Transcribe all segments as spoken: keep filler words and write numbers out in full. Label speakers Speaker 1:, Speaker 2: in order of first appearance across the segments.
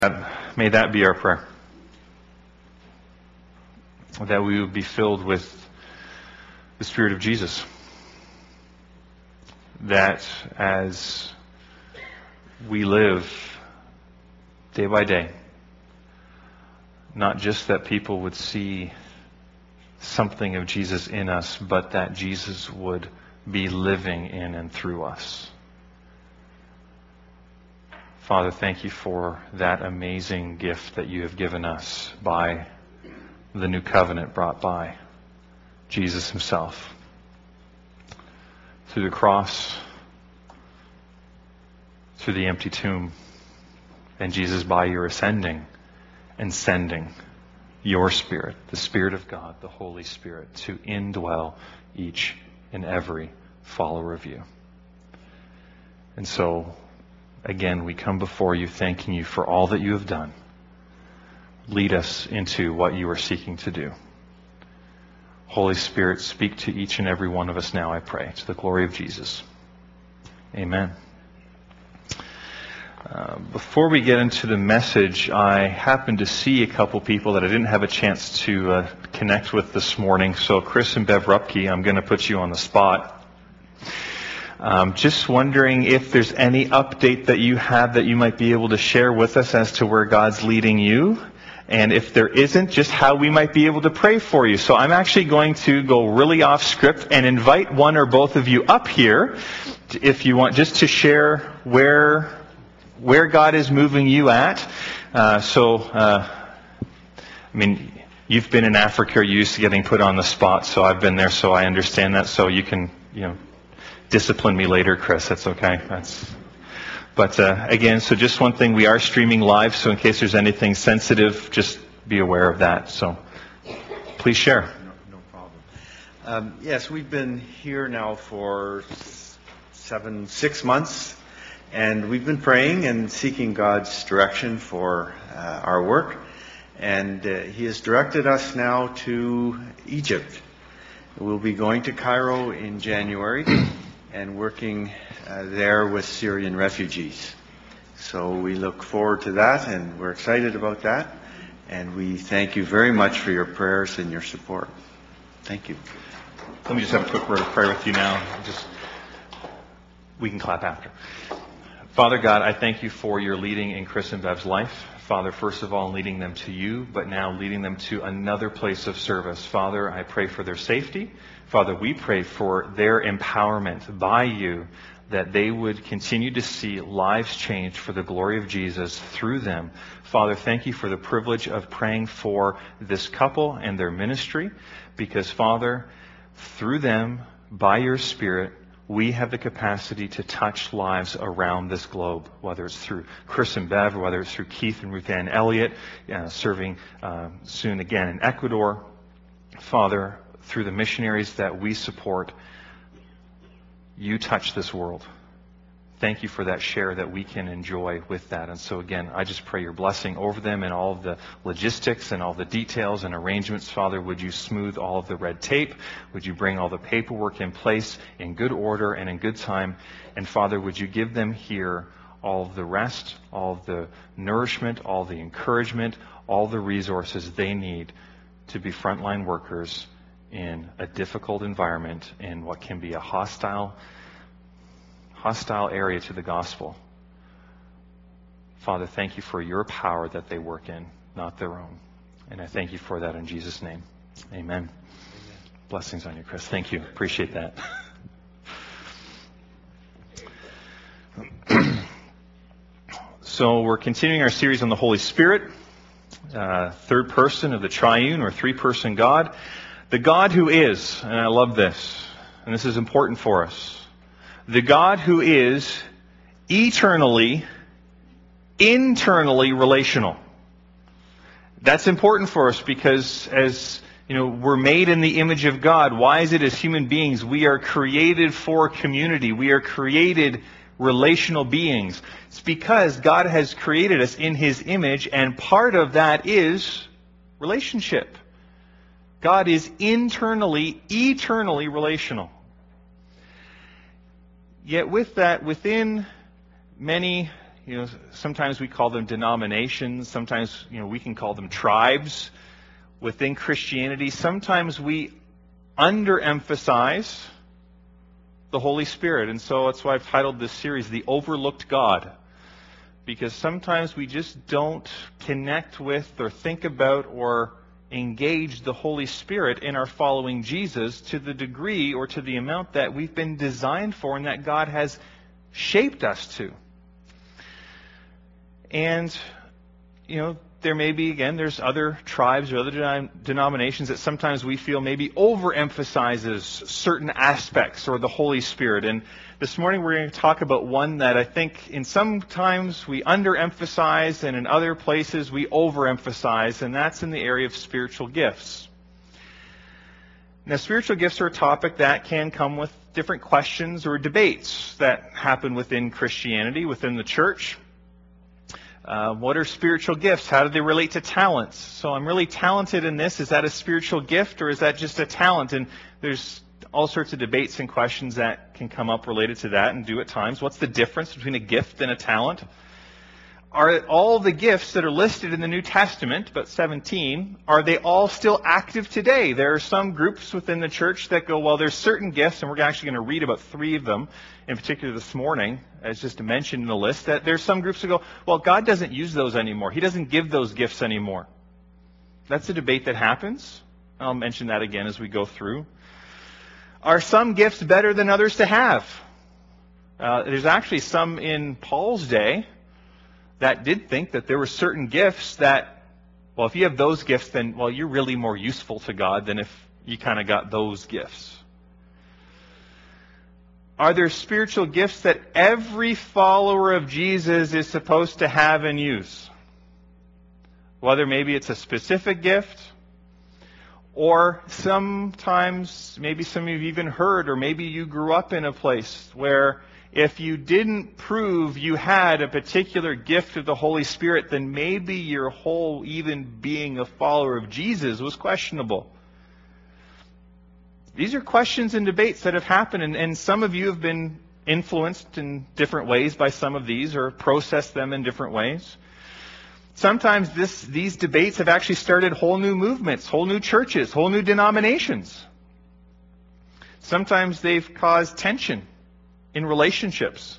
Speaker 1: May that be our prayer. That we would be filled with the Spirit of Jesus. That as we live day by day, not just that people would see something of Jesus in us, but that Jesus would be living in and through us. Father, thank you for that amazing gift that you have given us by the new covenant brought by Jesus himself. Through the cross, through the empty tomb, and Jesus, by your ascending and sending your Spirit, the Spirit of God, the Holy Spirit, to indwell each and every follower of you. And so, again, we come before you thanking you for all that you have done. Lead us into what you are seeking to do. Holy Spirit, speak to each and every one of us now, I pray, to the glory of Jesus. Amen. Uh, before we get into the message, I happened to see a couple people that I didn't have a chance to uh, connect with this morning. So Chris and Bev Rupke, I'm going to put you on the spot. Um, just wondering if there's any update that you have that you might be able to share with us as to where God's leading you. And if there isn't, just how we might be able to pray for you. So I'm actually going to go really off script and invite one or both of you up here, if you want, just to share where where God is moving you at. Uh, so, uh, I mean, you've been in Africa, you're used to getting put on the spot, so I've been there, so I understand that. So you can, you know, discipline me later, Chris. That's okay. That's. But uh, again, so just one thing, we are streaming live, so in case there's anything sensitive, just be aware of that. So please share.
Speaker 2: No, no problem. Um, yes, we've been here now for seven, six months, and we've been praying and seeking God's direction for uh, our work. And uh, He has directed us now to Egypt. We'll be going to Cairo in January and working uh, there with Syrian refugees. So we look forward to that, and we're excited about that. And we thank you very much for your prayers and your support. Thank you.
Speaker 1: Let me just have a quick word of prayer with you now. Just we can clap after. Father God, I thank you for your leading in Chris and Bev's life. Father, first of all, leading them to you, but now leading them to another place of service. Father, I pray for their safety. Father, we pray for their empowerment by you, that they would continue to see lives changed for the glory of Jesus through them. Father, thank you for the privilege of praying for this couple and their ministry, because, Father, through them, by your Spirit, we have the capacity to touch lives around this globe, whether it's through Chris and Bev, or whether it's through Keith and Ruth Ann Elliott, uh, serving uh, soon again in Ecuador. Father, through the missionaries that we support, you touch this world. Thank you for that share that we can enjoy with that. And so again, I just pray your blessing over them and all of the logistics and all the details and arrangements. Father, would you smooth all of the red tape? Would you bring all the paperwork in place in good order and in good time? And Father, would you give them here all of the rest, all of the nourishment, all the encouragement, all the resources they need to be frontline workers in a difficult environment, in what can be a hostile hostile area to the gospel. Father, thank you for your power that they work in, not their own. And I thank you for that in Jesus' name. Amen. Amen. Blessings on you, Chris. Thank you. Appreciate that. So we're continuing our series on the Holy Spirit, uh, third person of the triune or three-person God. The God who is, and I love this, and this is important for us, the God who is eternally, internally relational. That's important for us because, as you know, we're made in the image of God. Why is it as human beings we are created for community? We are created relational beings. It's because God has created us in His image, and part of that is relationship. God is internally, eternally relational. Yet with that, within many You know, sometimes we call them denominations. Sometimes, you know, we can call them tribes within Christianity. Sometimes we underemphasize the Holy Spirit. And so that's why I've titled this series, The Overlooked God. Because sometimes we just don't connect with or think about or engage the Holy Spirit in our following Jesus to the degree or to the amount that we've been designed for and that God has shaped us to. And, you know, there may be, again, there's other tribes or other denom- denominations that sometimes we feel maybe overemphasizes certain aspects or the Holy Spirit. And this morning we're going to talk about one that I think in some times we underemphasize and in other places we overemphasize, and that's in the area of spiritual gifts. Now, spiritual gifts are a topic that can come with different questions or debates that happen within Christianity, within the church. Uh, what are spiritual gifts? How do they relate to talents? So I'm really talented in this. Is that a spiritual gift or is that just a talent? And there's all sorts of debates and questions that can come up related to that and do at times. What's the difference between a gift and a talent? Are all the gifts that are listed in the New Testament, about seventeen, are they all still active today? There are some groups within the church that go, well, there's certain gifts, and we're actually going to read about three of them, in particular this morning, as just mentioned in the list, that there's some groups that go, well, God doesn't use those anymore. He doesn't give those gifts anymore. That's a debate that happens. I'll mention that again as we go through. Are some gifts better than others to have? Uh, there's actually some in Paul's day that did think that there were certain gifts that, well, if you have those gifts, then, well, you're really more useful to God than if you kind of got those gifts. Are there spiritual gifts that every follower of Jesus is supposed to have and use? Whether maybe it's a specific gift, or sometimes, maybe some of you have even heard, or maybe you grew up in a place where if you didn't prove you had a particular gift of the Holy Spirit, then maybe your whole even being a follower of Jesus was questionable. These are questions and debates that have happened, and, and some of you have been influenced in different ways by some of these or processed them in different ways. Sometimes this, these debates have actually started whole new movements, whole new churches, whole new denominations. Sometimes they've caused tension in relationships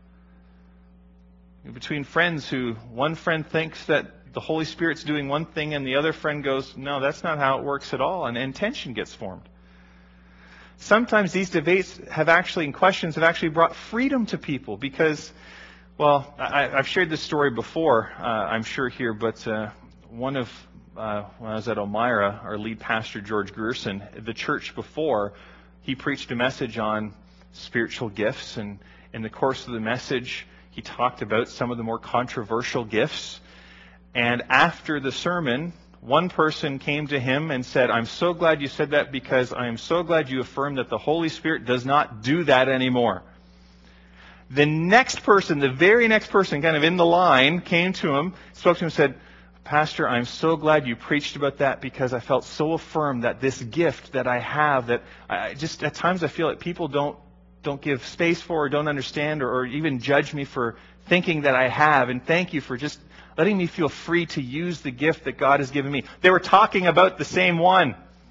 Speaker 1: between friends who one friend thinks that the Holy Spirit's doing one thing and the other friend goes, no, that's not how it works at all, and, and tension gets formed. Sometimes these debates have actually, and questions have actually brought freedom to people because, well, I, I've shared this story before, uh, I'm sure here, but uh, one of, uh, when I was at Elmira, our lead pastor, George Grierson, the church before, he preached a message on spiritual gifts, and in the course of the message, he talked about some of the more controversial gifts. And after the sermon, one person came to him and said, I'm so glad you said that because I am so glad you affirmed that the Holy Spirit does not do that anymore. The next person, the very next person kind of in the line, came to him, spoke to him and said, Pastor, I'm so glad you preached about that because I felt so affirmed that this gift that I have, that I just at times I feel like people don't don't give space for or don't understand or, or even judge me for thinking that I have. And thank you for just letting me feel free to use the gift that God has given me. They were talking about the same one.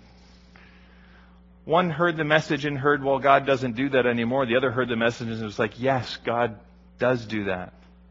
Speaker 1: One heard the message and heard, well, God doesn't do that anymore. The other heard the message and was like, yes, God does do that.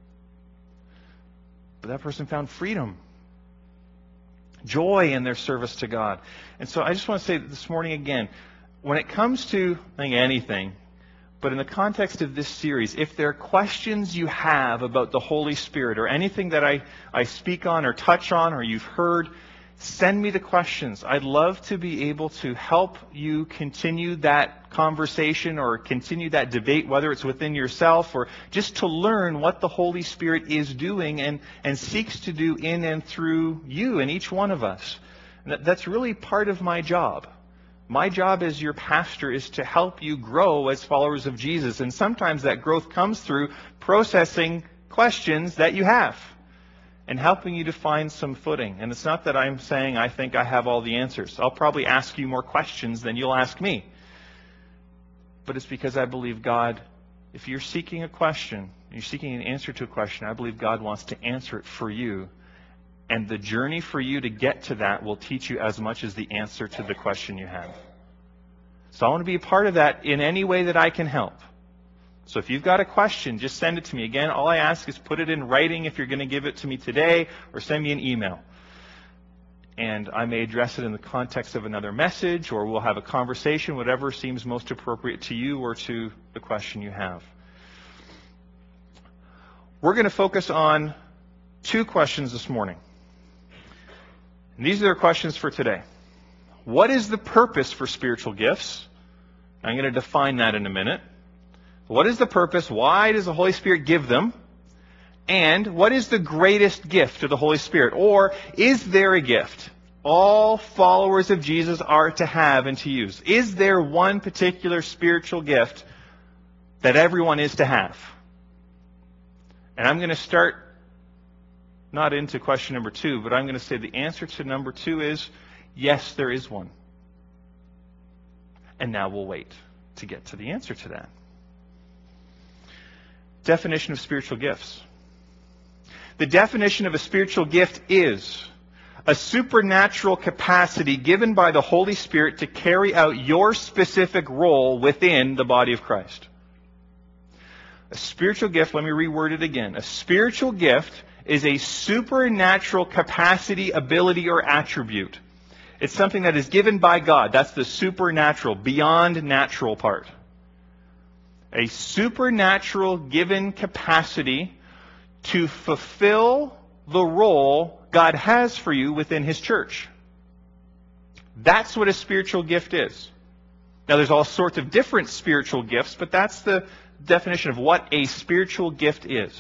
Speaker 1: But that person found freedom, joy in their service to God. And so I just want to say this morning again, when it comes to I think anything, but in the context of this series, if there are questions you have about the Holy Spirit or anything that I, I speak on or touch on or you've heard, send me the questions. I'd love to be able to help you continue that conversation or continue that debate, whether it's within yourself or just to learn what the Holy Spirit is doing and, and seeks to do in and through you and each one of us. And that, that's really part of my job. My job as your pastor is to help you grow as followers of Jesus. And sometimes that growth comes through processing questions that you have and helping you to find some footing. And it's not that I'm saying I think I have all the answers. I'll probably ask you more questions than you'll ask me. But it's because I believe God If you're seeking a question, you're seeking an answer to a question, I believe God wants to answer it for you. And the journey for you to get to that will teach you as much as the answer to the question you have. So I want to be a part of that in any way that I can help. So if you've got a question, just send it to me. Again, all I ask is put it in writing if you're going to give it to me today, or send me an email. And I may address it in the context of another message, or we'll have a conversation, whatever seems most appropriate to you or to the question you have. We're going to focus on two questions this morning. And these are the questions for today. What is the purpose for spiritual gifts? I'm going to define that in a minute. What is the purpose? Why does the Holy Spirit give them? And what is the greatest gift of the Holy Spirit? Or is there a gift all followers of Jesus are to have and to use? Is there one particular spiritual gift that everyone is to have? And I'm going to start not into question number two, but I'm going to say the answer to number two is yes, there is one. And now we'll wait to get to the answer to that. Definition of spiritual gifts. The definition of a spiritual gift is a supernatural capacity given by the Holy Spirit to carry out your specific role within the body of Christ. A spiritual gift, let me reword it again. A spiritual gift is a supernatural capacity, ability, or attribute. It's something that is given by God. That's the supernatural, beyond natural part. A supernatural given capacity to fulfill the role God has for you within His church. That's what a spiritual gift is. Now, there's all sorts of different spiritual gifts, but that's the definition of what a spiritual gift is.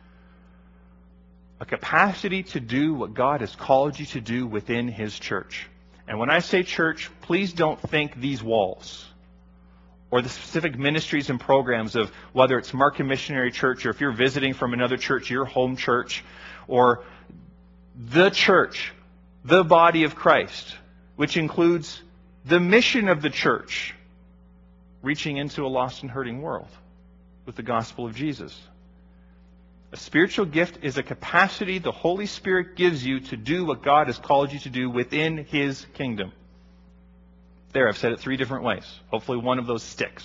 Speaker 1: A capacity to do what God has called you to do within His church. And when I say church, please don't think these walls or the specific ministries and programs of whether it's Markham Missionary Church, or if you're visiting from another church, your home church, or the church, the body of Christ, which includes the mission of the church, reaching into a lost and hurting world with the gospel of Jesus. A spiritual gift is a capacity the Holy Spirit gives you to do what God has called you to do within His kingdom. There, I've said it three different ways. Hopefully one of those sticks.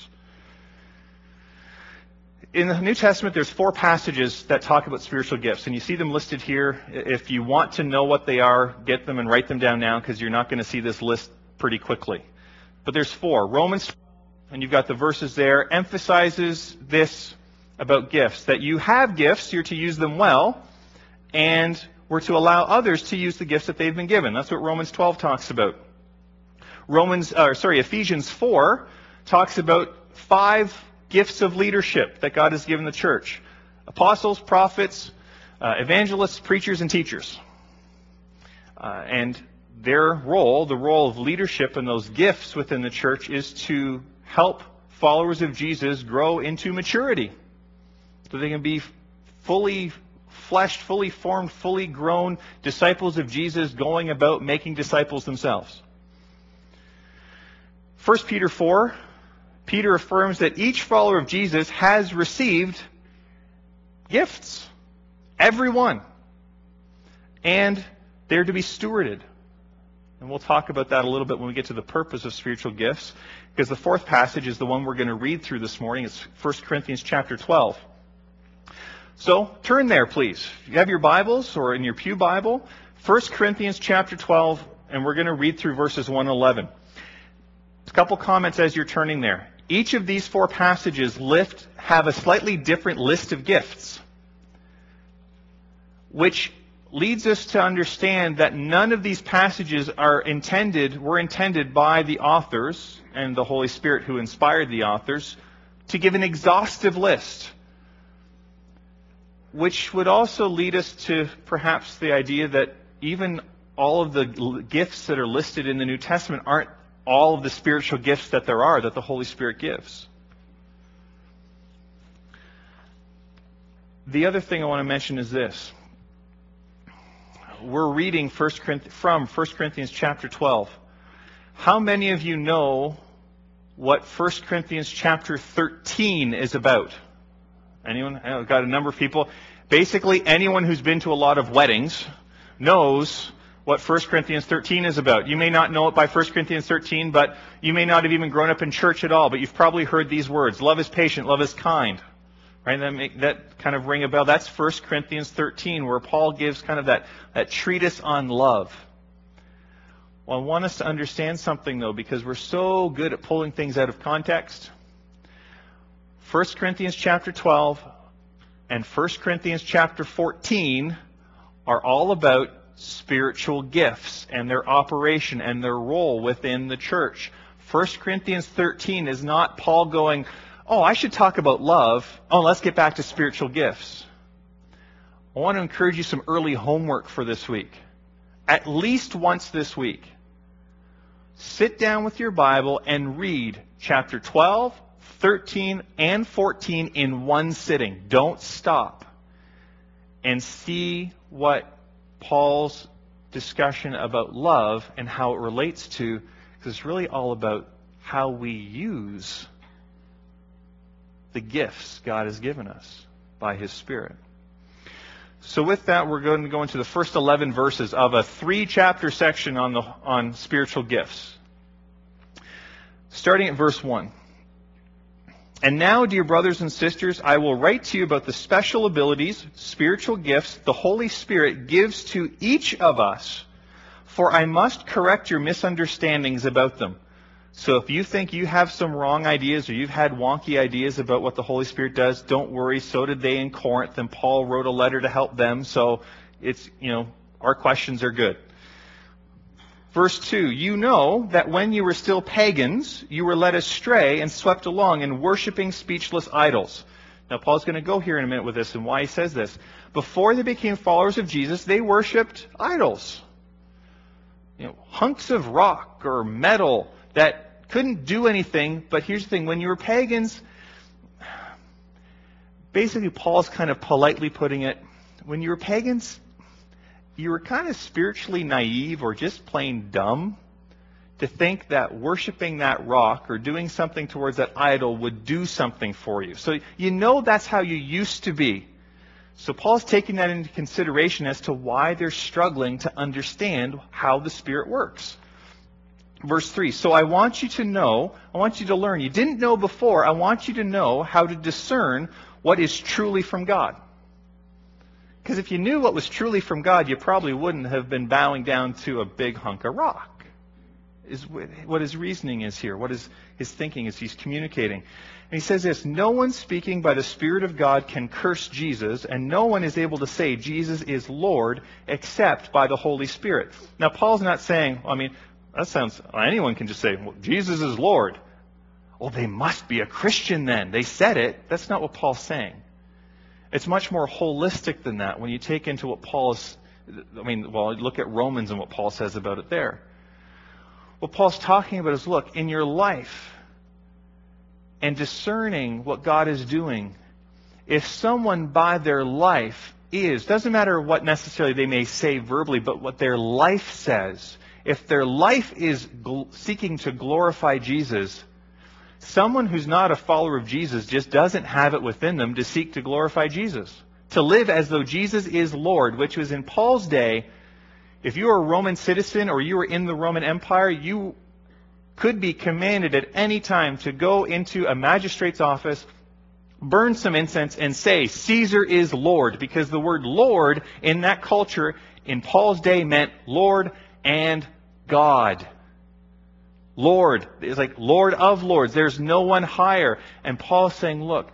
Speaker 1: In the New Testament, there's four passages that talk about spiritual gifts, and you see them listed here. If you want to know what they are, get them and write them down now, because you're not going to see this list pretty quickly. But there's four. Romans, and you've got the verses there, emphasizes this about gifts, that you have gifts, you're to use them well, and we're to allow others to use the gifts that they've been given. That's what Romans twelve talks about. Romans, uh, sorry, Ephesians four talks about five gifts of leadership that God has given the church. Apostles, prophets, uh, evangelists, preachers, and teachers. Uh, and their role, the role of leadership and those gifts within the church, is to help followers of Jesus grow into maturity, so they can be fully fleshed, fully formed, fully grown disciples of Jesus, going about making disciples themselves. First Peter four, Peter affirms that each follower of Jesus has received gifts. Everyone. And they're to be stewarded. And we'll talk about that a little bit when we get to the purpose of spiritual gifts, because the fourth passage is the one we're going to read through this morning. It's First Corinthians chapter twelve. So, turn there, please. If you have your Bibles or in your pew Bible, First Corinthians chapter twelve, and we're going to read through verses one to eleven. A couple comments as you're turning there. Each of these four passages lift have a slightly different list of gifts, which leads us to understand that none of these passages are intended, were intended by the authors and the Holy Spirit who inspired the authors to give an exhaustive list, which would also lead us to perhaps the idea that even all of the gifts that are listed in the New Testament aren't all of the spiritual gifts that there are that the Holy Spirit gives. The other thing I want to mention is this. We're reading First Corinthians, from First Corinthians chapter twelve. How many of you know what First Corinthians chapter thirteen is about? Anyone? I've got a number of people. Basically, anyone who's been to a lot of weddings knows what First Corinthians thirteen is about. You may not know it by First Corinthians thirteen, but you may not have even grown up in church at all, but you've probably heard these words. Love is patient, love is kind. Right? That, make, that kind of ring a bell. That's First Corinthians thirteen, where Paul gives kind of that, that treatise on love. Well, I want us to understand something, though, because we're so good at pulling things out of context. First Corinthians chapter twelve and First Corinthians chapter fourteen are all about spiritual gifts and their operation and their role within the church. First Corinthians thirteen is not Paul going, oh, I should talk about love. Oh, let's get back to spiritual gifts. I want to encourage you some early homework for this week. At least once this week. Sit down with your Bible and read chapter twelve, thirteen, and fourteen in one sitting. Don't stop. And see what Paul's discussion about love and how it relates to, because it's really all about how we use the gifts God has given us by His Spirit. So with that, we're going to go into the first eleven verses of a three-chapter section on the on spiritual gifts. Starting at verse one. And now, dear brothers and sisters, I will write to you about the special abilities, spiritual gifts, the Holy Spirit gives to each of us, for I must correct your misunderstandings about them. So if you think you have some wrong ideas or you've had wonky ideas about what the Holy Spirit does, don't worry. So did they in Corinth, and Paul wrote a letter to help them. So it's, you know, our questions are good. Verse two, you know that when you were still pagans, you were led astray and swept along in worshiping speechless idols. Now, Paul's going to go here in a minute with this and why he says this. Before they became followers of Jesus, they worshipped idols. You know, hunks of rock or metal that couldn't do anything. But here's the thing, when you were pagans, basically Paul's kind of politely putting it, when you were pagans, you were kind of spiritually naive or just plain dumb to think that worshiping that rock or doing something towards that idol would do something for you. So you know that's how you used to be. So Paul's taking that into consideration as to why they're struggling to understand how the Spirit works. Verse three, so I want you to know, I want you to learn. You didn't know before. I want you to know how to discern what is truly from God. Because if you knew what was truly from God, you probably wouldn't have been bowing down to a big hunk of rock. Is what his reasoning is here, what is his thinking as he's communicating. And he says this, no one speaking by the Spirit of God can curse Jesus, and no one is able to say Jesus is Lord except by the Holy Spirit. Now, Paul's not saying, I mean, that sounds, anyone can just say, well, Jesus is Lord. Well, they must be a Christian then. They said it. That's not what Paul's saying. It's much more holistic than that when you take into what Paul is, I mean, well, look at Romans and what Paul says about it there. What Paul's talking about is, look, in your life and discerning what God is doing, if someone by their life is, doesn't matter what necessarily they may say verbally, but what their life says, if their life is gl- seeking to glorify Jesus, someone who's not a follower of Jesus just doesn't have it within them to seek to glorify Jesus. To live as though Jesus is Lord, which was in Paul's day, if you were a Roman citizen or you were in the Roman Empire, you could be commanded at any time to go into a magistrate's office, burn some incense, and say, Caesar is Lord. Because the word Lord in that culture in Paul's day meant Lord and God. Lord. It's like Lord of Lords. There's no one higher. And Paul's saying, look,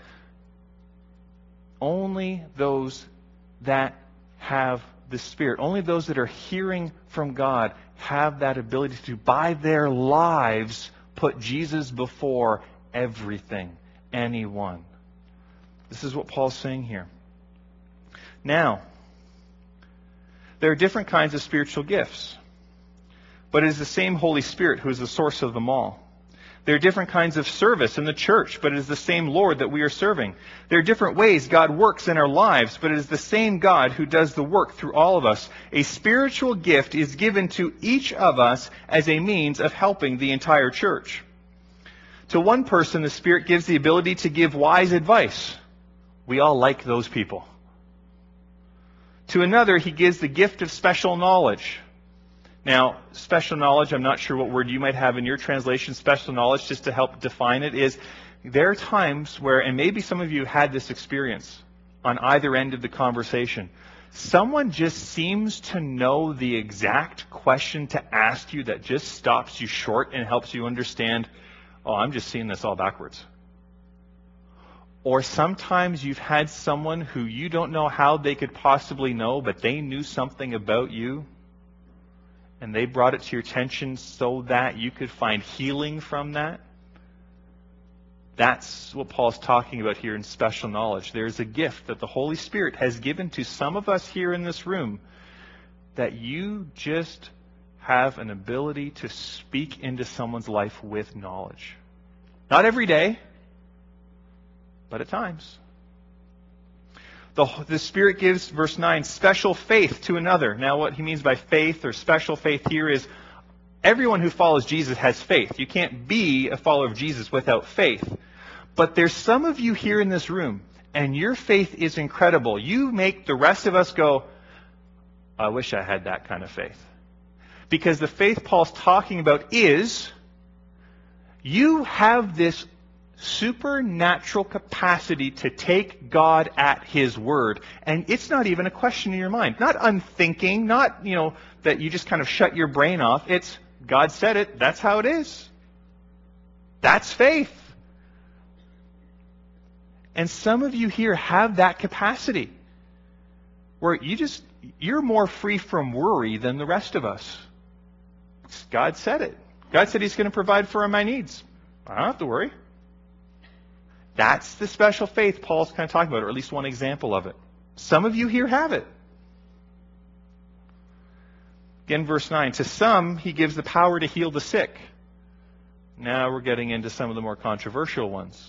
Speaker 1: only those that have the Spirit, only those that are hearing from God have that ability to, by their lives, put Jesus before everything, anyone. This is what Paul's saying here. Now, there are different kinds of spiritual gifts, but it is the same Holy Spirit who is the source of them all. There are different kinds of service in the church, but it is the same Lord that we are serving. There are different ways God works in our lives, but it is the same God who does the work through all of us. A spiritual gift is given to each of us as a means of helping the entire church. To one person, the Spirit gives the ability to give wise advice. We all like those people. To another, he gives the gift of special knowledge. Now, special knowledge, I'm not sure what word you might have in your translation. Special knowledge, just to help define it, is there are times where, and maybe some of you had this experience on either end of the conversation, someone just seems to know the exact question to ask you that just stops you short and helps you understand, oh, I'm just seeing this all backwards. Or sometimes you've had someone who you don't know how they could possibly know, but they knew something about you, and they brought it to your attention so that you could find healing from that. That's what Paul's talking about here in special knowledge. There's a gift that the Holy Spirit has given to some of us here in this room that you just have an ability to speak into someone's life with knowledge. Not every day, but at times. The, the Spirit gives, verse nine, special faith to another. Now what he means by faith or special faith here is everyone who follows Jesus has faith. You can't be a follower of Jesus without faith. But there's some of you here in this room, and your faith is incredible. You make the rest of us go, I wish I had that kind of faith. Because the faith Paul's talking about is, you have this supernatural capacity to take God at His word. And it's not even a question in your mind. Not unthinking, not, you know, that you just kind of shut your brain off. It's, God said it, that's how it is. That's faith. And some of you here have that capacity where you just, you're more free from worry than the rest of us. God said it. God said He's going to provide for my needs. I don't have to worry. That's the special faith Paul's kind of talking about, or at least one example of it. Some of you here have it. Again, verse nine, to some He gives the power to heal the sick. Now we're getting into some of the more controversial ones.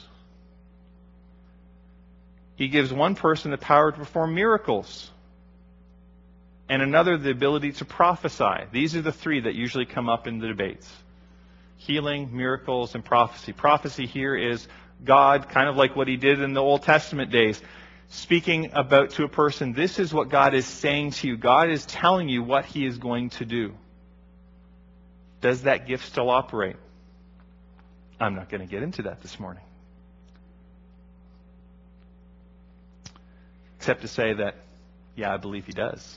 Speaker 1: He gives one person the power to perform miracles, and another the ability to prophesy. These are the three that usually come up in the debates. Healing, miracles, and prophecy. Prophecy here is God, kind of like what He did in the Old Testament days, speaking about to a person, this is what God is saying to you. God is telling you what He is going to do. Does that gift still operate? I'm not going to get into that this morning. Except to say that, yeah, I believe He does.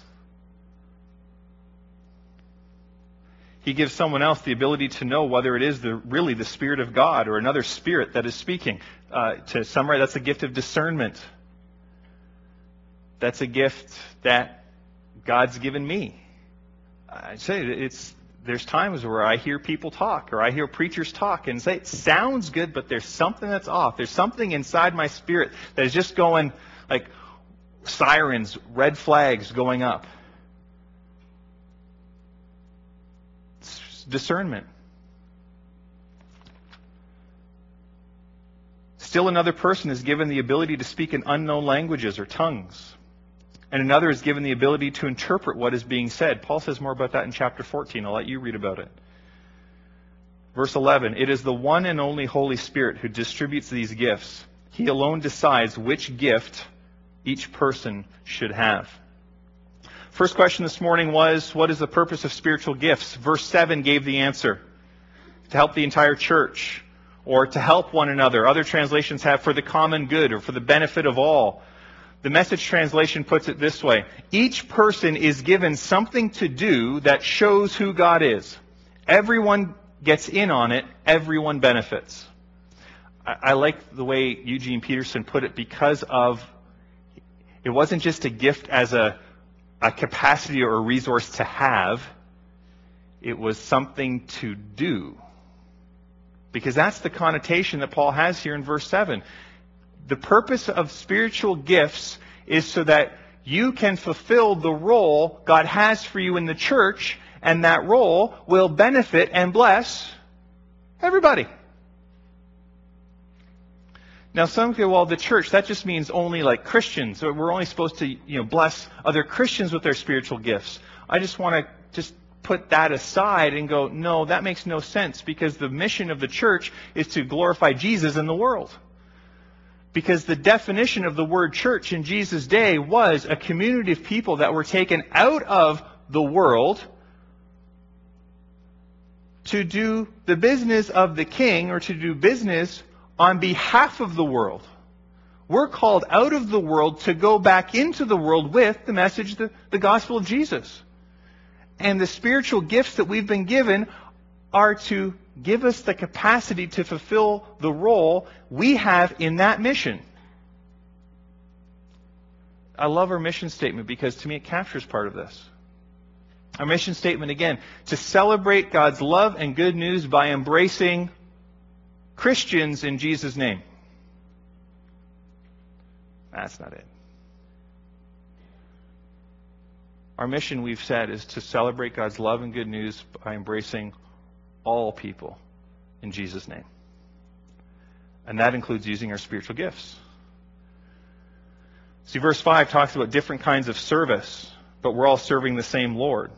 Speaker 1: He gives someone else the ability to know whether it is the, really the Spirit of God or another spirit that is speaking. Uh, to summarize, that's a gift of discernment. That's a gift that God's given me. I say it's there's times where I hear people talk or I hear preachers talk and say, it sounds good, but there's something that's off. There's something inside my spirit that is just going like sirens, red flags going up. Discernment. Still another person is given the ability to speak in unknown languages or tongues. And another is given the ability to interpret what is being said. Paul says more about that in chapter fourteen. I'll let you read about it. Verse eleven, it is the one and only Holy Spirit who distributes these gifts. He alone decides which gift each person should have. First question this morning was, what is the purpose of spiritual gifts? Verse seven gave the answer. To help the entire church, or to help one another. Other translations have for the common good, or for the benefit of all. The Message translation puts it this way. Each person is given something to do that shows who God is. Everyone gets in on it. Everyone benefits. I, I like the way Eugene Peterson put it because of, it wasn't just a gift as a a capacity or a resource to have, it was something to do. Because that's the connotation that Paul has here in verse seven. The purpose of spiritual gifts is so that you can fulfill the role God has for you in the church, and that role will benefit and bless everybody. Now, some say, well, the church, that just means only like Christians. So we're only supposed to, you know, bless other Christians with their spiritual gifts. I just want to just put that aside and go, no, that makes no sense, because the mission of the church is to glorify Jesus in the world. Because the definition of the word church in Jesus' day was a community of people that were taken out of the world to do the business of the king, or to do business on behalf of the world. We're called out of the world to go back into the world with the message, the, the gospel of Jesus. And the spiritual gifts that we've been given are to give us the capacity to fulfill the role we have in that mission. I love our mission statement because to me it captures part of this. Our mission statement, again, to celebrate God's love and good news by embracing Christians in Jesus' name. That's not it. Our mission, we've said, is to celebrate God's love and good news by embracing all people in Jesus' name. And that includes using our spiritual gifts. See, verse five talks about different kinds of service, but we're all serving the same Lord.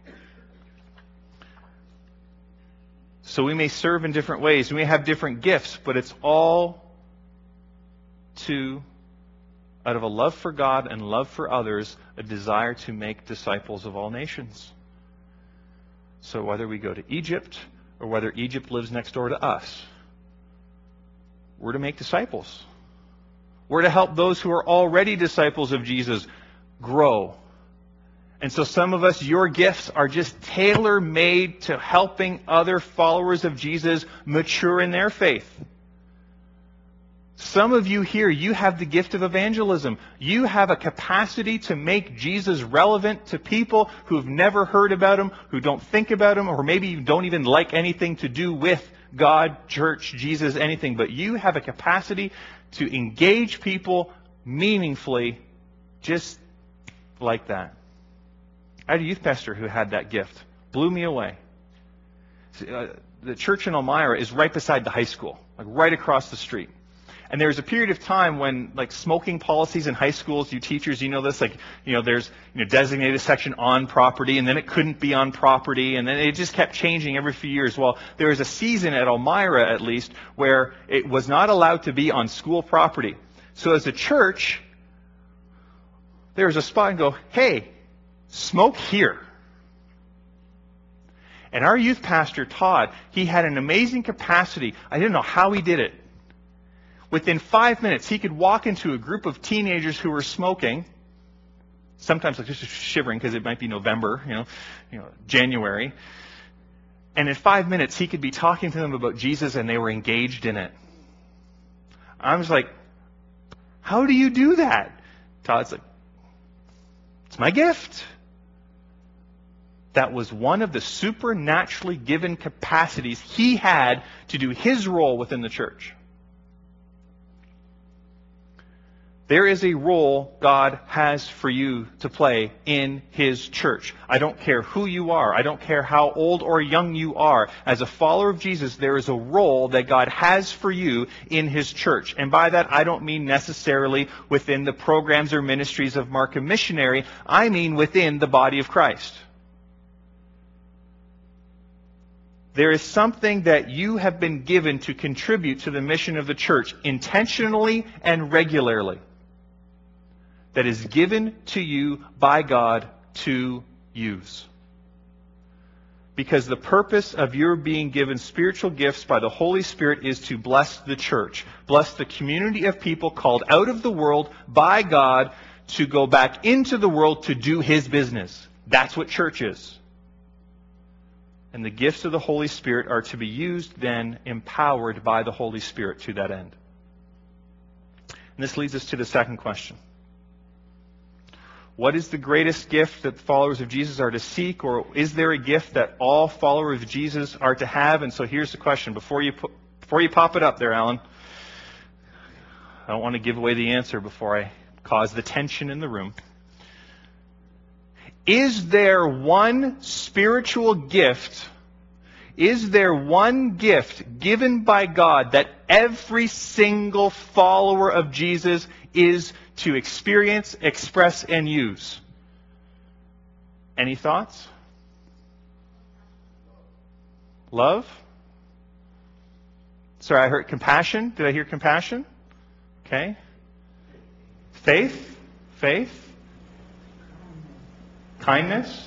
Speaker 1: So we may serve in different ways. We may have different gifts, but it's all to, out of a love for God and love for others, a desire to make disciples of all nations. So whether we go to Egypt or whether Egypt lives next door to us, we're to make disciples. We're to help those who are already disciples of Jesus grow. And so some of us, your gifts are just tailor-made to helping other followers of Jesus mature in their faith. Some of you here, you have the gift of evangelism. You have a capacity to make Jesus relevant to people who have never heard about him, who don't think about him, or maybe don't even like anything to do with God, church, Jesus, anything. But you have a capacity to engage people meaningfully just like that. I had a youth pastor who had that gift. Blew me away. Uh, the church in Elmira is right beside the high school, like right across the street. And there was a period of time when, like, smoking policies in high schools, you teachers, you know this, like, you know, there's, you know, designated section on property, and then it couldn't be on property, and then it just kept changing every few years. Well, there was a season at Elmira, at least, where it was not allowed to be on school property. So as a church, there was a spot and go, hey, smoke here. And our youth pastor, Todd, he had an amazing capacity. I didn't know how he did it. Within five minutes, he could walk into a group of teenagers who were smoking, sometimes like just shivering because it might be November, you know, you know, January. And in five minutes, he could be talking to them about Jesus and they were engaged in it. I was like, how do you do that? Todd's like, it's my gift. That was one of the supernaturally given capacities he had to do his role within the church. There is a role God has for you to play in his church. I don't care who you are. I don't care how old or young you are. As a follower of Jesus, there is a role that God has for you in his church. And by that, I don't mean necessarily within the programs or ministries of Markham Missionary. I mean within the body of Christ. There is something that you have been given to contribute to the mission of the church intentionally and regularly, that is given to you by God to use. Because the purpose of your being given spiritual gifts by the Holy Spirit is to bless the church, bless the community of people called out of the world by God to go back into the world to do his business. That's what church is. And the gifts of the Holy Spirit are to be used then, empowered by the Holy Spirit to that end. And this leads us to the second question. What is the greatest gift that followers of Jesus are to seek, or is there a gift that all followers of Jesus are to have? And so here's the question. Before you put, before you pop it up there, Alan, I don't want to give away the answer before I cause the tension in the room. Is there one spiritual gift, is there one gift given by God that every single follower of Jesus is to experience, express, and use? Any thoughts? Love? Sorry, I heard compassion. Did I hear compassion? Okay? Faith, faith, kindness,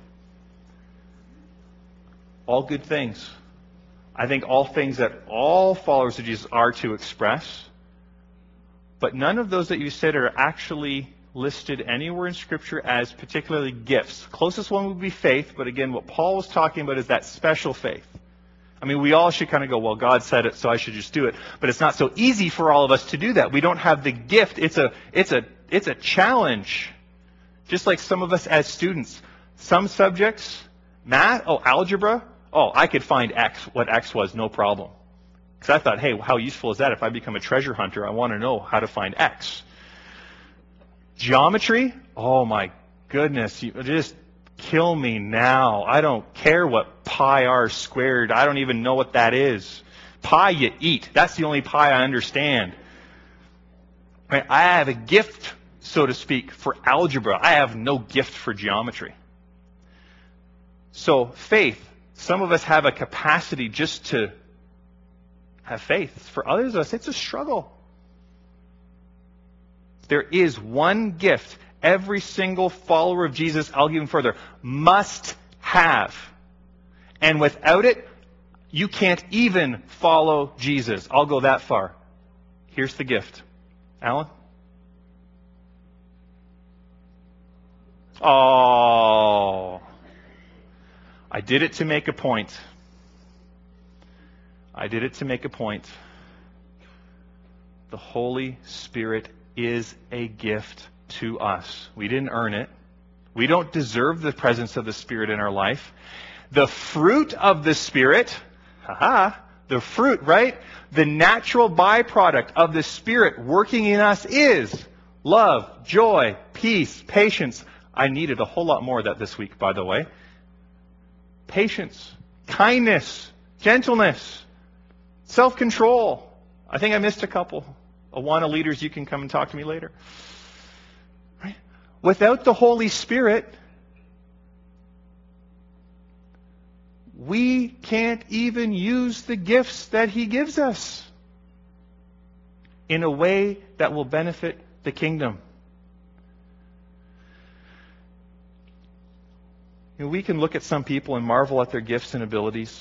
Speaker 1: all good things. I think all things that all followers of Jesus are to express. But none of those that you said are actually listed anywhere in Scripture as particularly gifts. Closest one would be faith, but again, what Paul was talking about is that special faith. I mean, we all should kind of go, well, God said it, so I should just do it. But it's not so easy for all of us to do that. We don't have the gift. It's a, it's a, it's a challenge. Just like some of us as students. Some subjects, math, oh, algebra, oh, I could find X, what X was, no problem. Because I thought, hey, how useful is that? If I become a treasure hunter, I want to know how to find X. Geometry, oh my goodness, you just kill me now. I don't care what pi r squared. I don't even know what that is. Pie you eat. That's the only pie I understand. Right? I have a gift, so to speak, for algebra. I have no gift for geometry. So faith, some of us have a capacity just to have faith. For others of us, it's a struggle. There is one gift every single follower of Jesus, I'll give him further, must have. And without it, you can't even follow Jesus. I'll go that far. Here's the gift. Alan? Oh, I did it to make a point. I did it to make a point. The Holy Spirit is a gift to us. We didn't earn it. We don't deserve the presence of the Spirit in our life. The fruit of the Spirit, haha, the fruit, right? The natural byproduct of the Spirit working in us is love, joy, peace, patience. I needed a whole lot more of that this week, by the way. Patience, kindness, gentleness, self-control. I think I missed a couple. Awana leaders, you can come and talk to me later. Right? Without the Holy Spirit, we can't even use the gifts that He gives us in a way that will benefit the kingdom. You know, we can look at some people and marvel at their gifts and abilities.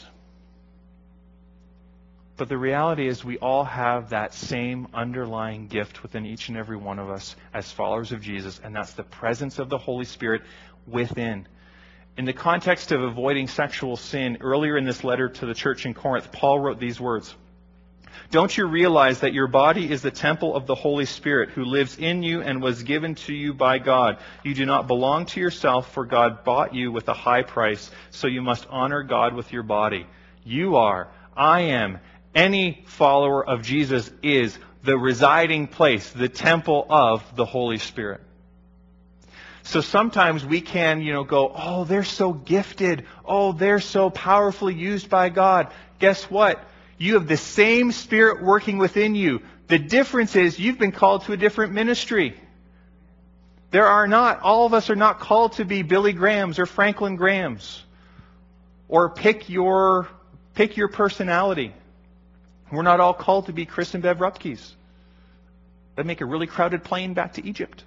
Speaker 1: But the reality is we all have that same underlying gift within each and every one of us as followers of Jesus, and that's the presence of the Holy Spirit within. In the context of avoiding sexual sin, earlier in this letter to the church in Corinth, Paul wrote these words. Don't you realize that your body is the temple of the Holy Spirit who lives in you and was given to you by God? You do not belong to yourself, for God bought you with a high price, so you must honor God with your body. You are, I am, any follower of Jesus is the residing place, the temple of the Holy Spirit. So sometimes we can, you know, go, oh, they're so gifted. Oh, they're so powerfully used by God. Guess what? You have the same Spirit working within you. The difference is you've been called to a different ministry. There are not, all of us are not called to be Billy Grahams or Franklin Grahams. Or pick your, pick your personality. We're not all called to be Chris and Bev Rupkes. That'd make a really crowded plane back to Egypt.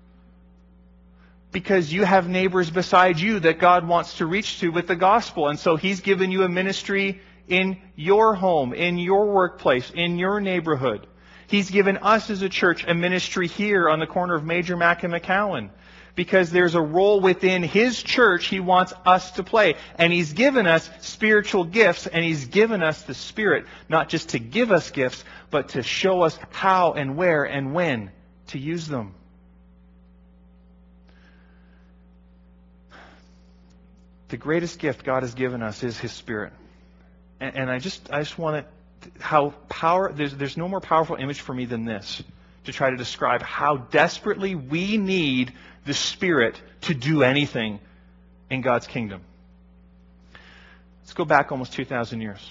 Speaker 1: Because you have neighbors beside you that God wants to reach to with the gospel. And so He's given you a ministry in your home, in your workplace, in your neighborhood. He's given us as a church a ministry here on the corner of Major Mac and McCowan. Because there's a role within His church He wants us to play. And He's given us spiritual gifts, and He's given us the Spirit, not just to give us gifts, but to show us how and where and when to use them. The greatest gift God has given us is His Spirit. And, and I just I just want to, how power, there's, there's no more powerful image for me than this, to try to describe how desperately we need the Spirit to do anything in God's kingdom. Let's go back almost two thousand years.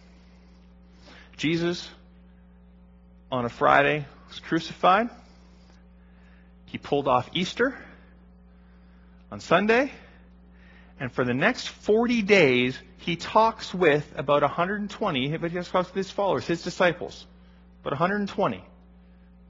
Speaker 1: Jesus, on a Friday, was crucified. He pulled off Easter on Sunday. And for the next forty days, He talks with about one hundred twenty, but He talks with His followers, His disciples, about one hundred twenty.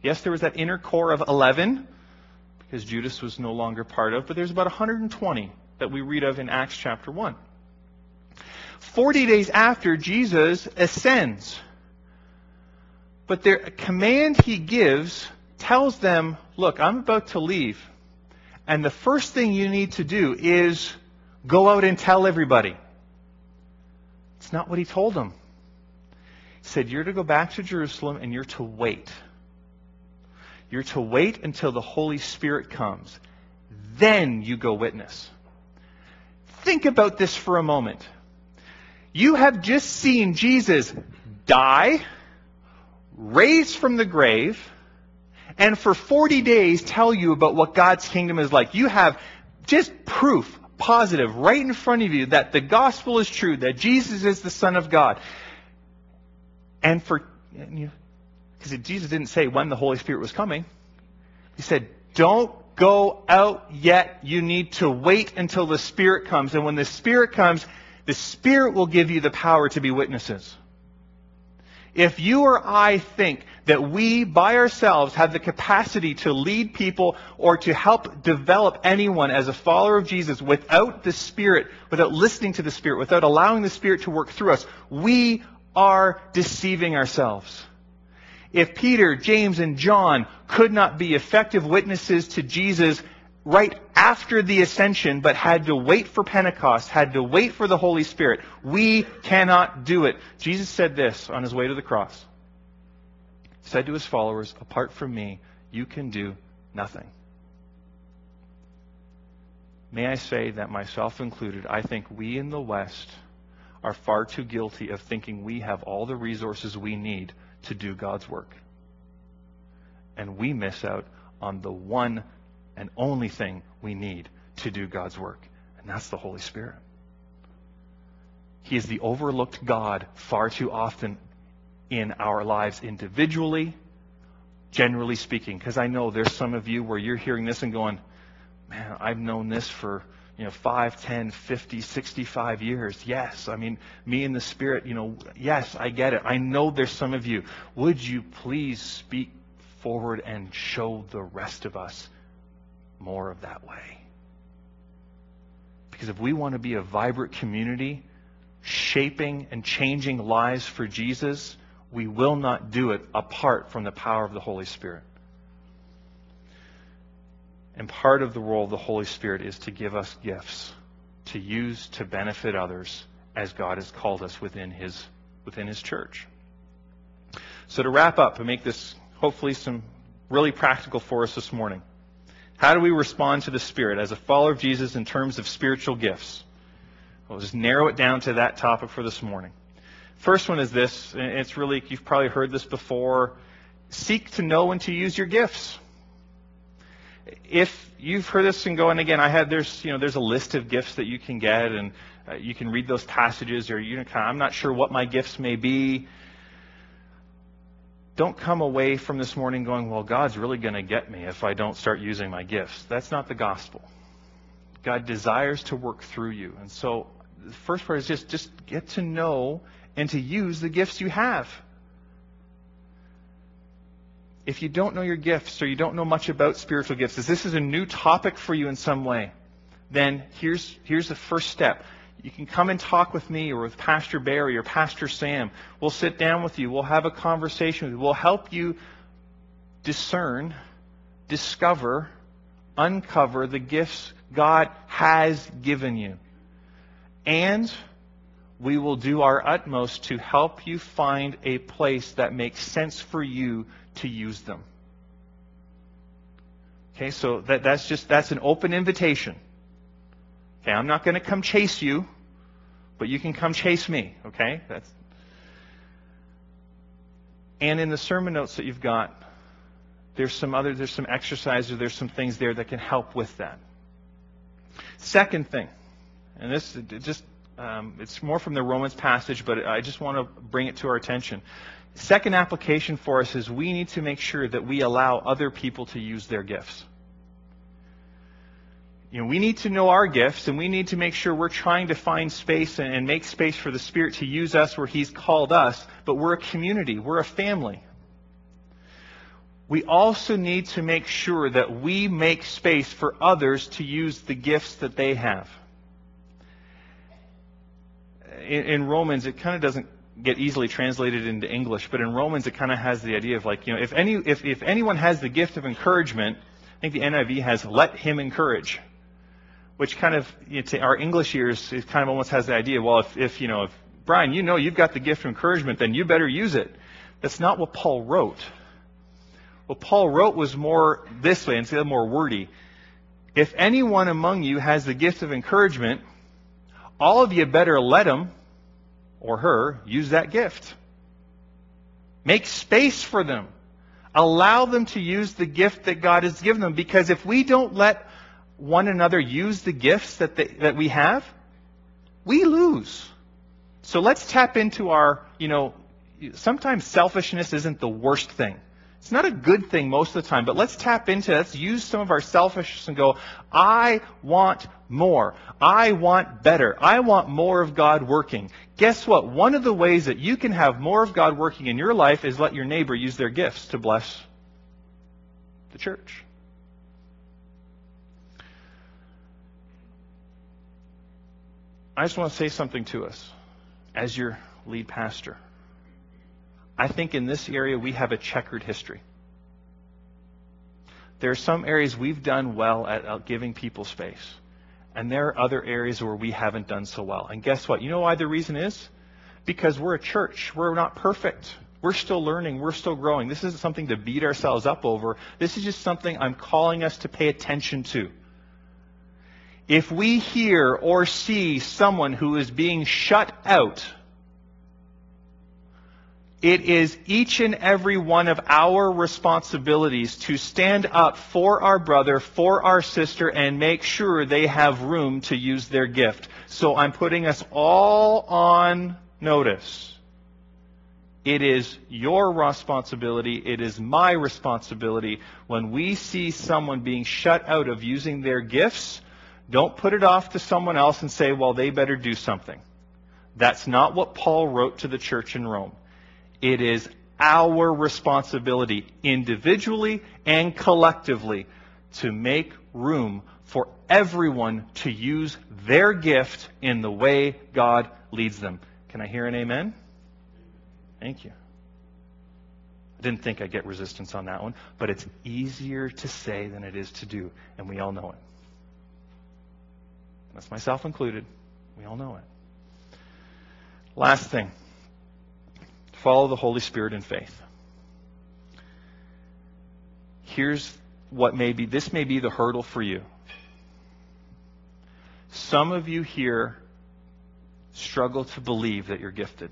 Speaker 1: Yes, there was that inner core of eleven, because Judas was no longer part of, but there's about one hundred twenty that we read of in Acts chapter one. Forty days after, Jesus ascends. But the command he gives tells them, look, I'm about to leave. And the first thing you need to do is go out and tell everybody. It's not what he told them. He said, you're to go back to Jerusalem and you're to wait. You're to wait until the Holy Spirit comes. Then you go witness. Think about this for a moment. You have just seen Jesus die, raised from the grave, and for forty days tell you about what God's kingdom is like. You have just proof, positive, right in front of you that the gospel is true, that Jesus is the Son of God. And for, because Jesus didn't say when the Holy Spirit was coming. He said, don't go out yet. You need to wait until the Spirit comes. And when the Spirit comes, the Spirit will give you the power to be witnesses. If you or I think that we, by ourselves, have the capacity to lead people or to help develop anyone as a follower of Jesus without the Spirit, without listening to the Spirit, without allowing the Spirit to work through us, we are deceiving ourselves. If Peter, James, and John could not be effective witnesses to Jesus right after the ascension, but had to wait for Pentecost, had to wait for the Holy Spirit, we cannot do it. Jesus said this on his way to the cross. He said to his followers, apart from me, you can do nothing. May I say that, myself included, I think we in the West are far too guilty of thinking we have all the resources we need to do God's work. And we miss out on the one and only thing we need to do God's work, and that's the Holy Spirit. He is the overlooked God far too often in our lives individually, generally speaking, because I know there's some of you where you're hearing this and going, man, I've known this for you know, five, ten, fifty, sixty-five years. Yes, I mean, me and the Spirit, you know, yes, I get it. I know there's some of you. Would you please speak forward and show the rest of us more of that way? Because if we want to be a vibrant community, shaping and changing lives for Jesus, we will not do it apart from the power of the Holy Spirit. And part of the role of the Holy Spirit is to give us gifts to use to benefit others as God has called us within His within His church. So to wrap up and make this hopefully some really practical for us this morning, how do we respond to the Spirit as a follower of Jesus in terms of spiritual gifts? We'll just narrow it down to that topic for this morning. First one is this, and it's really, you've probably heard this before, seek to know and to use your gifts. If you've heard this and going, again, I had, there's, you know, there's a list of gifts that you can get, and uh, you can read those passages, or you know, kind of, I'm not sure what my gifts may be. Don't come away from this morning going, well, God's really going to get me if I don't start using my gifts. That's not the gospel. God desires to work through you. And so the first part is just, just get to know and to use the gifts you have. If you don't know your gifts or you don't know much about spiritual gifts, if this is a new topic for you in some way, then here's, here's the first step. You can come and talk with me or with Pastor Barry or Pastor Sam. We'll sit down with you. We'll have a conversation with you. We'll help you discern, discover, uncover the gifts God has given you. And we will do our utmost to help you find a place that makes sense for you to use them. Okay, so that, that's just, that's an open invitation. Okay, I'm not going to come chase you, but you can come chase me, okay? That's. And in the sermon notes that you've got, there's some other, there's some exercises, there's some things there that can help with that. Second thing, and this it just, um, it's more from the Romans passage, but I just want to bring it to our attention. Second application for us is we need to make sure that we allow other people to use their gifts. You know, we need to know our gifts, and we need to make sure we're trying to find space and, and make space for the Spirit to use us where He's called us, but we're a community, we're a family. we also need to make sure that we make space for others to use the gifts that they have. In, in Romans, it kind of doesn't get easily translated into English, but in Romans it kind of has the idea of like, you know, if any if, if anyone has the gift of encouragement, I think the N I V has let him encourage, which kind of, you know, to our English ears, it kind of almost has the idea, well, if, if you know, if Brian, you know you've got the gift of encouragement, then you better use it. That's not what Paul wrote. What Paul wrote was more this way, instead of more wordy. If anyone among you has the gift of encouragement, all of you better let him or her use that gift. Make space for them. Allow them to use the gift that God has given them. Because if we don't let one another use the gifts that they, that we have, we lose. So let's tap into our, you know, sometimes selfishness isn't the worst thing. It's not a good thing most of the time, but let's tap into it. Let's use some of our selfishness and go, I want more. I want better. I want more of God working. Guess what? One of the ways that you can have more of God working in your life is let your neighbor use their gifts to bless the church. I just want to say something to us as your lead pastor. I think in this area we have a checkered history. There are some areas we've done well at giving people space. And there are other areas where we haven't done so well. And guess what? You know why the reason is? Because we're a church. We're not perfect. We're still learning. We're still growing. This isn't something to beat ourselves up over. This is just something I'm calling us to pay attention to. If we hear or see someone who is being shut out, it is each and every one of our responsibilities to stand up for our brother, for our sister, and make sure they have room to use their gift. So I'm putting us all on notice. It is your responsibility, it is my responsibility. When we see someone being shut out of using their gifts, don't put it off to someone else and say, well, they better do something. That's not what Paul wrote to the church in Rome. It is our responsibility, individually and collectively, to make room for everyone to use their gift in the way God leads them. Can I hear an amen? Thank you. I didn't think I'd get resistance on that one, but it's easier to say than it is to do, and we all know it. That's myself included. We all know it. Last thing. Follow the Holy Spirit in faith. Here's what may be, this may be the hurdle for you. Some of you here struggle to believe that you're gifted.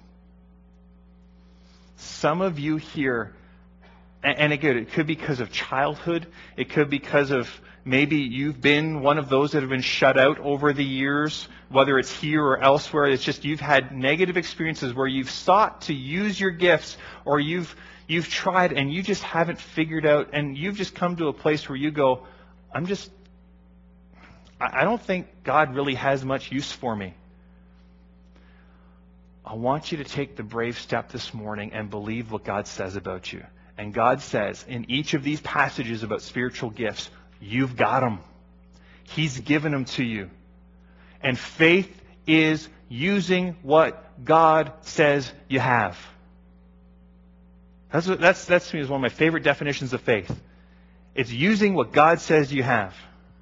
Speaker 1: Some of you here, and again, it could be because of childhood. It could be because of maybe you've been one of those that have been shut out over the years, whether it's here or elsewhere. It's just you've had negative experiences where you've sought to use your gifts, or you've you've tried and you just haven't figured out, and you've just come to a place where you go, I'm just, I don't think God really has much use for me. I want you to take the brave step this morning and believe what God says about you. And God says in each of these passages about spiritual gifts, you've got them. He's given them to you. And faith is using what God says you have. That's, what, that's, that's to me is one of my favorite definitions of faith. It's using what God says you have.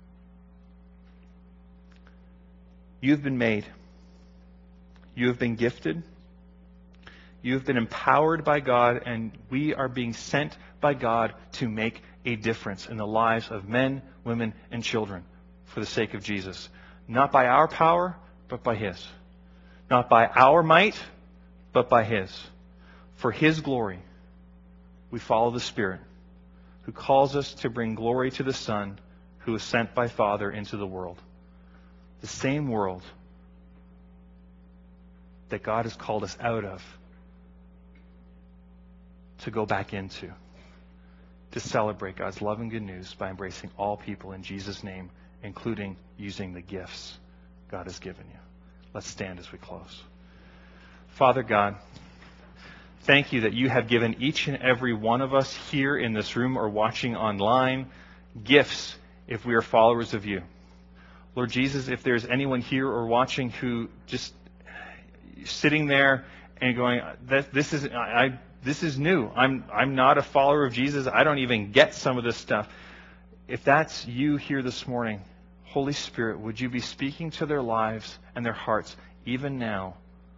Speaker 1: You've been made. You have been gifted. You have been empowered by God, and we are being sent by God to make a difference in the lives of men, women, and children for the sake of Jesus. Not by our power, but by His. Not by our might, but by His. For His glory, we follow the Spirit, who calls us to bring glory to the Son, who was sent by Father into the world. The same world that God has called us out of to go back into, to celebrate God's love and good news by embracing all people in Jesus' name, including using the gifts God has given you. Let's stand as we close. Father God, Thank you that you have given each and every one of us here in this room or watching online gifts if we are followers of you. Lord Jesus, if there's anyone here or watching who just sitting there and going, this is I, this is new. I'm I'm not a follower of Jesus. I don't even get some of this stuff. If that's you here this morning, Holy Spirit, would you be speaking to their lives and their hearts even now,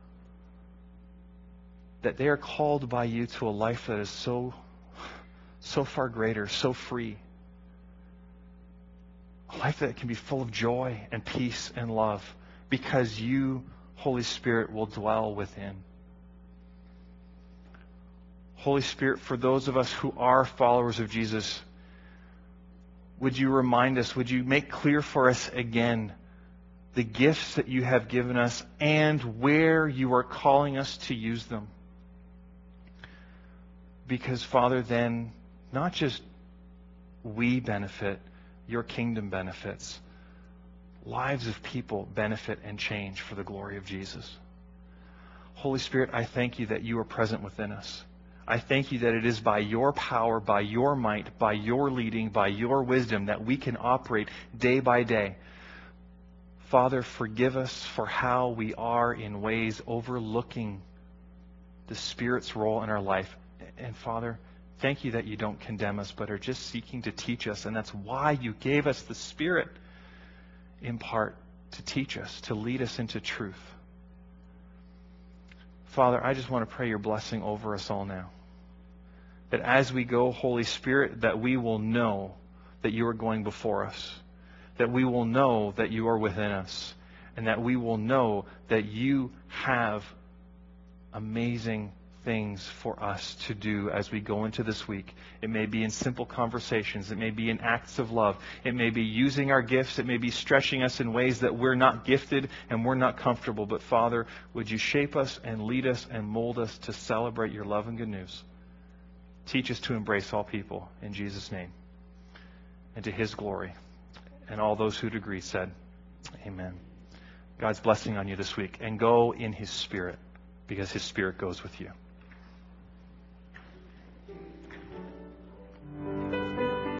Speaker 1: that they are called by you to a life that is so, so far greater, so free. A life that can be full of joy and peace and love because you, Holy Spirit, will dwell within. Holy Spirit, for those of us who are followers of Jesus, would you remind us, would you make clear for us again the gifts that you have given us and where you are calling us to use them? Because, Father, then not just we benefit, your kingdom benefits. Lives of people benefit and change for the glory of Jesus. Holy Spirit, I thank you that you are present within us. I thank you that it is by your power, by your might, by your leading, by your wisdom that we can operate day by day. Father, forgive us for how we are in ways overlooking the Spirit's role in our life. And Father, thank you that you don't condemn us, but are just seeking to teach us. And that's why you gave us the Spirit in part to teach us, to lead us into truth. Father, I just want to pray your blessing over us all now. That as we go, Holy Spirit, that we will know that you are going before us. That we will know that you are within us. And that we will know that you have amazing things for us to do as we go into this week. It may be in simple conversations. It may be in acts of love. It may be using our gifts. It may be stretching us in ways that we're not gifted and we're not comfortable. But Father, would you shape us and lead us and mold us to celebrate your love and good news? Teach us to embrace all people in Jesus' name and to his glory. And all those who'd agree said, amen. God's blessing on you this week. And go in his Spirit, because his Spirit goes with you.